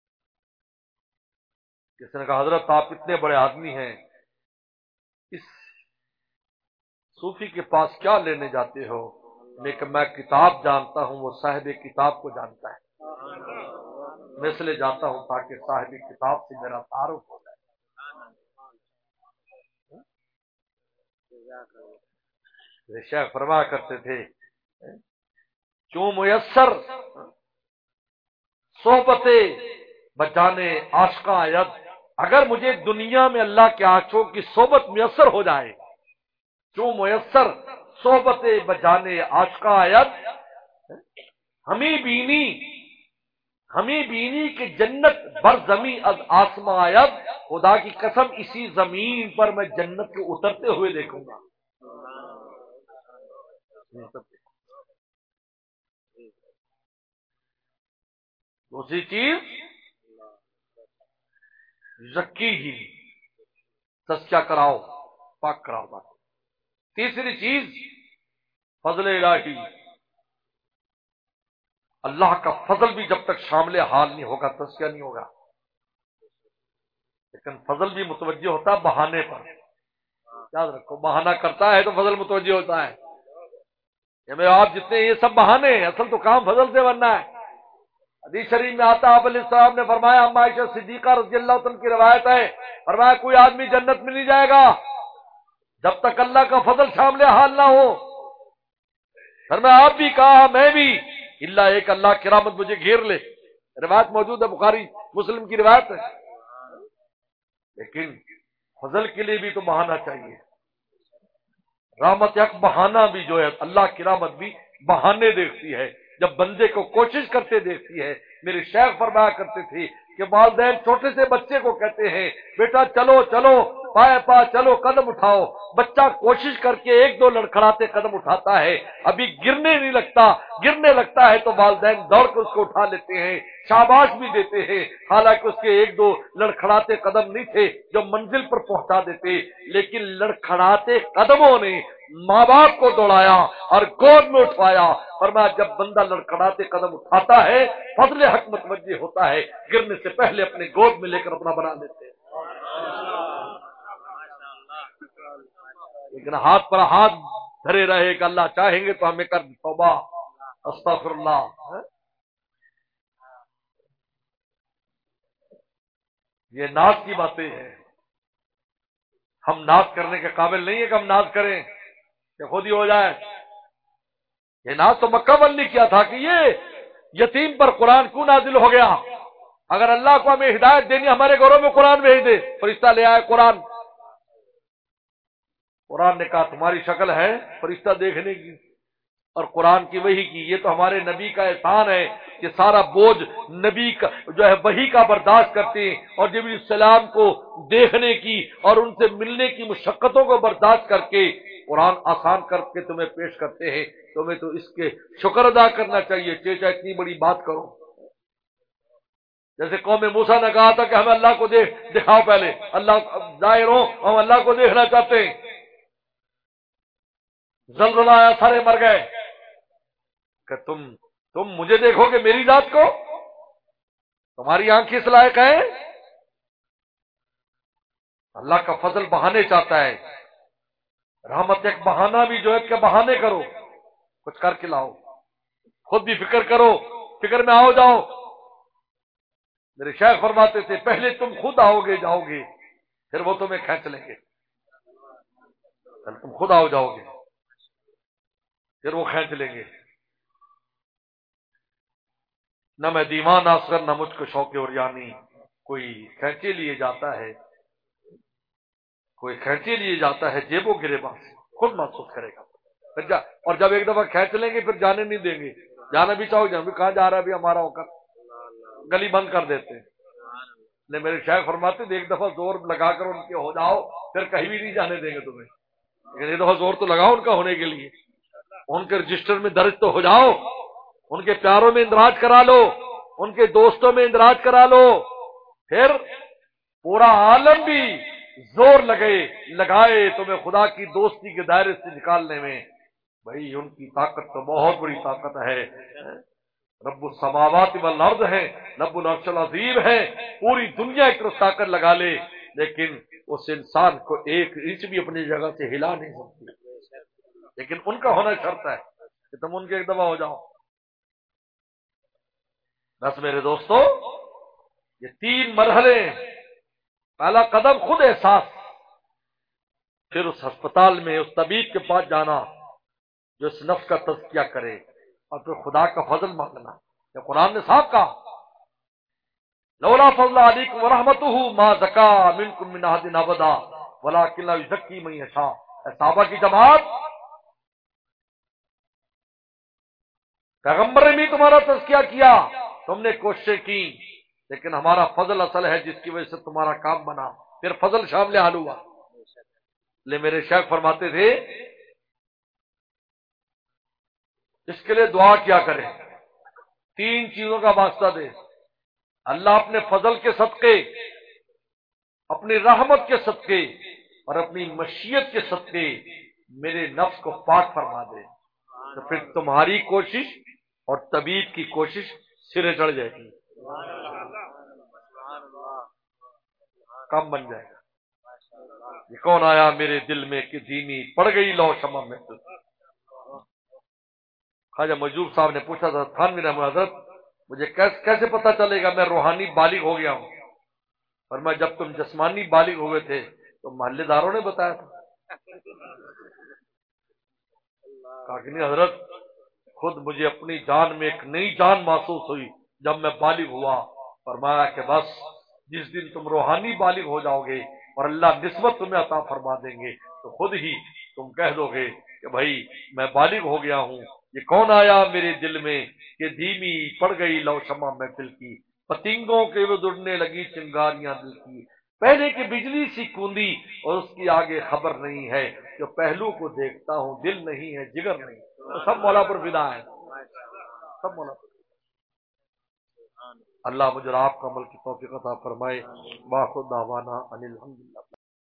کس نے کہا حضرت آپ اتنے بڑے آدمی ہیں، اس صوفی کے پاس کیا لینے جاتے ہو؟ لیکن میں کتاب جانتا ہوں، وہ صاحب کتاب کو جانتا ہے، میں اس لیے جاتا ہوں تاکہ صاحب کتاب سے میرا تعارف ہو جائے۔ شیخ فرمایا کرتے تھے کیوں میسر صحبت بجانے عاشقاں ید، اگر مجھے دنیا میں اللہ کے عاشقوں کی صحبت میسر ہو جائے، کیوں میسر صحبت بجانے عاشقاں ید، ہمیں بینی کہ جنت بر زمین از آسماں آید، خدا کی قسم اسی زمین پر میں جنت کے اترتے ہوئے دیکھوں گا۔ دوسری چیز زکی ہی تزکیہ کراؤ، پاک کراؤ بات۔ تیسری چیز فضل الہی، اللہ کا فضل بھی جب تک شامل حال نہیں ہوگا تزکیہ نہیں ہوگا۔ لیکن فضل بھی متوجہ ہوتا ہے بہانے پر، یاد رکھو بہانہ کرتا ہے تو فضل متوجہ ہوتا ہے۔ آپ جتنے یہ سب بہانے ہیں، اصل تو کام فضل سے بننا ہے۔ حدیث شریف میں آتا آپ علیہ السلام نے فرمایا، اما عائشہ صدیقہ رضی اللہ عنہ کی روایت ہے، فرمایا کوئی آدمی جنت میں نہیں جائے گا جب تک اللہ کا فضل شامل حال نہ ہو۔ فرمایا آپ بھی کہا میں بھی، اللہ ایک اللہ کی رحمت مجھے گھیر لے، روایت موجود ہے بخاری مسلم کی روایت ہے۔ لیکن فضل کے لیے بھی تو بہانہ چاہیے۔ رحمت یک بہانہ بھی جو ہے، اللہ کی رحمت بھی بہانے دیکھتی ہے، جب بندے کو کوشش کرتے دیکھتی ہے۔ میرے شیخ فرمایا کرتے تھے کہ والدین چھوٹے سے بچے کو کہتے ہیں بیٹا چلو چلو، پائے پا چلو، قدم اٹھاؤ، بچہ کوشش کر کے ایک دو لڑکھڑاتے قدم اٹھاتا ہے، ابھی گرنے نہیں لگتا، گرنے لگتا ہے تو والدین دوڑ کے اس کو اٹھا لیتے ہیں، شاباش بھی دیتے ہیں، حالانکہ اس کے ایک دو لڑکھڑاتے قدم نہیں تھے جو منزل پر پہنچا دیتے، لیکن لڑکھڑاتے قدموں نے ماں باپ کو دوڑایا اور گود میں اٹھوایا۔ فرمایا جب بندہ لڑکھڑاتے قدم اٹھاتا ہے فضل حق متوجہ ہوتا ہے، گرنے سے پہلے اپنے گود میں لے کر اپنا بنا دیتے ہیں۔ لیکن ہاتھ پر ہاتھ دھرے رہے کہ اللہ چاہیں گے تو ہمیں کر توبہ استغفر اللہ۔ یہ ناز کی باتیں ہیں، ہم ناز کرنے کے قابل نہیں ہے کہ ہم ناز کریں کہ خود ہی ہو جائے۔ یہ ناز تو مکہ والے نے کیا تھا کہ یہ یتیم پر قرآن کیوں نازل ہو گیا؟ اگر اللہ کو ہمیں ہدایت دینی ہمارے گھروں میں قرآن بھیج دے، فرشتہ لے آئے قرآن نے کہا تمہاری شکل ہے فرشتہ دیکھنے کی اور قرآن کی وحی کی، یہ تو ہمارے نبی کا احسان ہے کہ سارا بوجھ نبی کا جو ہے وحی کا برداشت کرتے ہیں، اور جبریل السلام کو دیکھنے کی اور ان سے ملنے کی مشقتوں کو برداشت کر کے قرآن آسان کر کے تمہیں پیش کرتے ہیں، تمہیں تو اس کے شکر ادا کرنا چاہیے، چیچا اتنی بڑی بات کرو۔ جیسے قوم موسیٰ نے کہا تھا کہ ہمیں اللہ کو دکھاؤ، پہلے اللہ ظاہر ہو، ہم اللہ کو دیکھنا چاہتے ہیں، زلزلہ آیا سارے مر گئے، کہ تم مجھے دیکھو گے میری ذات کو؟ تمہاری آنکھ اس لائق ہے؟ اللہ کا فضل بہانے چاہتا ہے، رحمت ایک بہانہ بھی جو ہے کہ بہانے کرو، کچھ کر کے لاؤ، خود بھی فکر کرو، فکر میں آؤ جاؤ۔ میرے شیخ فرماتے تھے پہلے تم خود آؤ گے جاؤ گے، پھر وہ تمہیں کھینچ لیں گے۔ پہلے تم خود آؤ جاؤ گے، پھر وہ کھینچ لیں گے۔ نہ میں دیوان اصغر نہ مجھ کو شوق عریانی، کوئی کھینچے لیے جاتا ہے، کوئی کھینچے لیے جاتا ہے جیبوں گریباں سے، خود محسوس کرے گا۔ پھر اور جب ایک دفعہ کھینچ لیں گے پھر جانے نہیں دیں گے، جانا بھی چاہو جانا بھی، کہاں جا رہا ہے بھی ہمارا ہو کر، گلی بند کر دیتے ہیں۔ نے میرے شیخ فرماتے تھے ایک دفعہ زور لگا کر ان کے ہو جاؤ، پھر کہیں بھی نہیں جانے دیں گے تمہیں، لیکن ایک دفعہ زور تو لگاؤ ان کا ہونے کے لیے، ان کے رجسٹر میں درج تو ہو جاؤ، ان کے پیاروں میں اندراج کرا لو، ان کے دوستوں میں اندراج کرا لو، پھر پورا عالم بھی زور لگائے تمہیں خدا کی دوستی کے دائرے سے نکالنے میں، بھائی ان کی طاقت تو بہت بڑی طاقت ہے، رب السماوات والارض ہے، رب العرش العظیم ہے، پوری دنیا ایک طرف طاقت لگا لے لیکن اس انسان کو ایک انچ بھی اپنی جگہ سے ہلا نہیں سکتی، لیکن ان کا ہونا شرط ہے کہ تم ان کے ایک دفعہ ہو جاؤ۔ بس میرے دوستو، یہ 3 مرحلے، پہلا قدم خود احساس، پھر اس ہسپتال میں اس طبیب کے پاس جانا جو اس نفس کا تزکیہ کرے، اور پھر خدا کا فضل مانگنا۔ کہ قرآن نے صاحب کہا لولا فضل علیکم ورحمتہ ما زکا منکم من احد ابدا ولکن لا یزکی من یشاء۔ اے صحابہ کی جماعت، پیغمبر نے بھی تمہارا تزکیہ کیا، تم نے کوششیں کی، لیکن ہمارا فضل اصل ہے جس کی وجہ سے تمہارا کام بنا، پھر فضل شامل حال ہوا۔ لے میرے شیخ فرماتے تھے اس کے لیے دعا کیا کرے، 3 چیزوں کا واسطہ دے، اللہ اپنے فضل کے صدقے، اپنی رحمت کے صدقے اور اپنی مشیت کے صدقے میرے نفس کو پاک فرما دے، تو پھر تمہاری کوشش اور طبیب کی کوشش سرے چڑھ جائے گی، کم بن جائے گا۔ یہ کون آیا میرے دل میں کہ دھیمی پڑ گئی لو شمع میں۔ خواجہ مجذوب صاحب نے پوچھا تھا تھانوی رحمۃ حضرت مجھے کیسے پتا چلے گا میں روحانی بالغ ہو گیا ہوں؟ اور میں جب تم جسمانی بالغ ہوئے تھے تو محلے داروں نے بتایا تھا۔ کاکنی حضرت خود مجھے اپنی جان میں ایک نئی جان محسوس ہوئی جب میں بالغ ہوا، فرمایا کہ بس جس دن تم روحانی بالغ ہو جاؤ گے اور اللہ نسبت تمہیں عطا فرما دیں گے تو خود ہی تم کہہ دو گے کہ بھائی میں بالغ ہو گیا ہوں۔ یہ کون آیا میرے دل میں کہ دھیمی پڑ گئی لو شمع محفل کی، پتنگوں کے وہ اڑنے لگی چنگاریاں دل کی، پہلے کی بجلی سی کوندی اور اس کی آگے خبر نہیں ہے، جو پہلو کو دیکھتا ہوں دل نہیں ہے جگر نہیں۔ سب مولا پر فدا ہے، سب مولا پر۔ اللہ مجھے آپ کا عمل کی توفیق عطا فرمائے۔ واخر دعوانا ان الحمدللہ۔